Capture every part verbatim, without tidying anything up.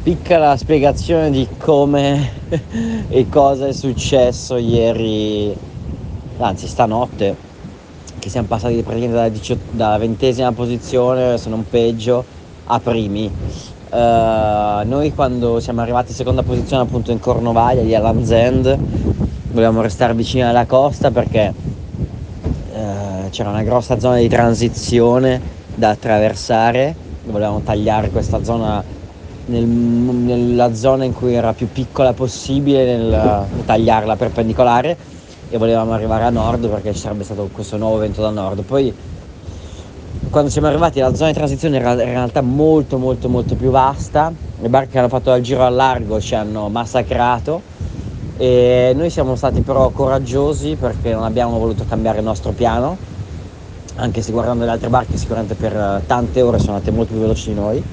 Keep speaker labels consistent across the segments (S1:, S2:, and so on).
S1: piccola spiegazione di come e cosa è successo ieri, anzi stanotte, che siamo passati praticamente dalla, diciotto, dalla ventesima posizione, se non peggio, a primi. Uh, noi quando siamo arrivati in seconda posizione appunto in Cornovaglia, lì a Land's End, volevamo restare vicini alla costa perché uh, c'era una grossa zona di transizione da attraversare, volevamo tagliare questa zona nel, nella zona in cui era più piccola possibile, nel, tagliarla perpendicolare, e volevamo arrivare a nord perché ci sarebbe stato questo nuovo vento da nord. Poi quando siamo arrivati la zona di transizione era in realtà molto molto molto più vasta, le barche che hanno fatto il giro al largo ci hanno massacrato e noi siamo stati però coraggiosi perché non abbiamo voluto cambiare il nostro piano, anche se guardando le altre barche sicuramente per tante ore sono andate molto più veloci di noi.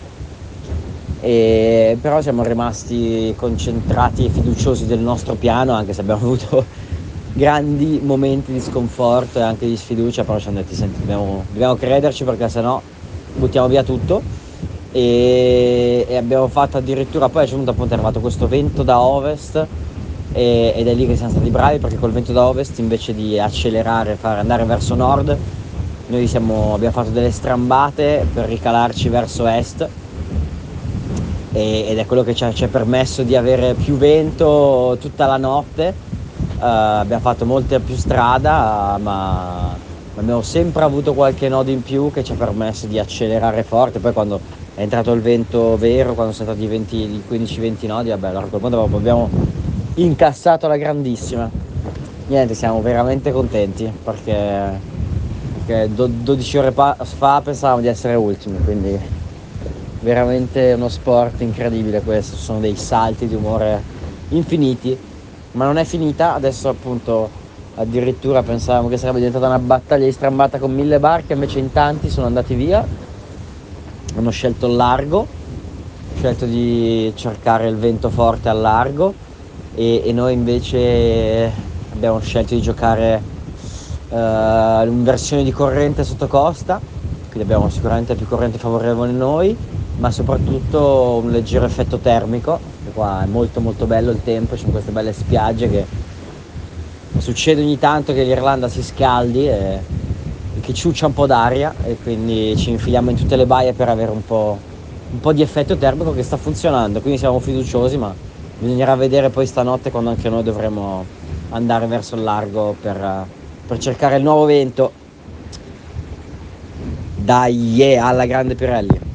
S1: E però siamo rimasti concentrati e fiduciosi del nostro piano, anche se abbiamo avuto grandi momenti di sconforto e anche di sfiducia, però ci hanno detto senti, dobbiamo, dobbiamo crederci perché sennò buttiamo via tutto. E, e abbiamo fatto addirittura, poi a un certo punto appunto è arrivato questo vento da ovest e, ed è lì che siamo stati bravi, perché col vento da ovest invece di accelerare e fare andare verso nord, noi siamo, abbiamo fatto delle strambate per ricalarci verso est, ed è quello che ci ha, ci ha permesso di avere più vento tutta la notte. Uh, abbiamo fatto molta più strada, ma abbiamo sempre avuto qualche nodo in più che ci ha permesso di accelerare forte. Poi quando è entrato il vento vero, quando sono stati i quindici venti nodi, vabbè, allora a quel punto abbiamo incassato la grandissima. Niente, siamo veramente contenti perché, perché dodici ore fa pensavamo di essere ultimi, quindi veramente uno sport incredibile questo, sono dei salti di umore infiniti, ma non è finita. Adesso appunto addirittura pensavamo che sarebbe diventata una battaglia di strambata con mille barche, invece in tanti sono andati via, hanno scelto il largo, scelto di cercare il vento forte al largo, e, e noi invece abbiamo scelto di giocare uh, in versione di corrente sotto costa, quindi abbiamo sicuramente più corrente favorevole a noi, ma soprattutto un leggero effetto termico, perché qua è molto molto bello il tempo, ci sono queste belle spiagge che succede ogni tanto che l'Irlanda si scaldi e, e che ciuccia un po' d'aria, e quindi ci infiliamo in tutte le baie per avere un po', un po' di effetto termico che sta funzionando, quindi siamo fiduciosi, ma bisognerà vedere poi stanotte quando anche noi dovremo andare verso il largo per, per cercare il nuovo vento. Dai, yeah, alla grande Pirelli.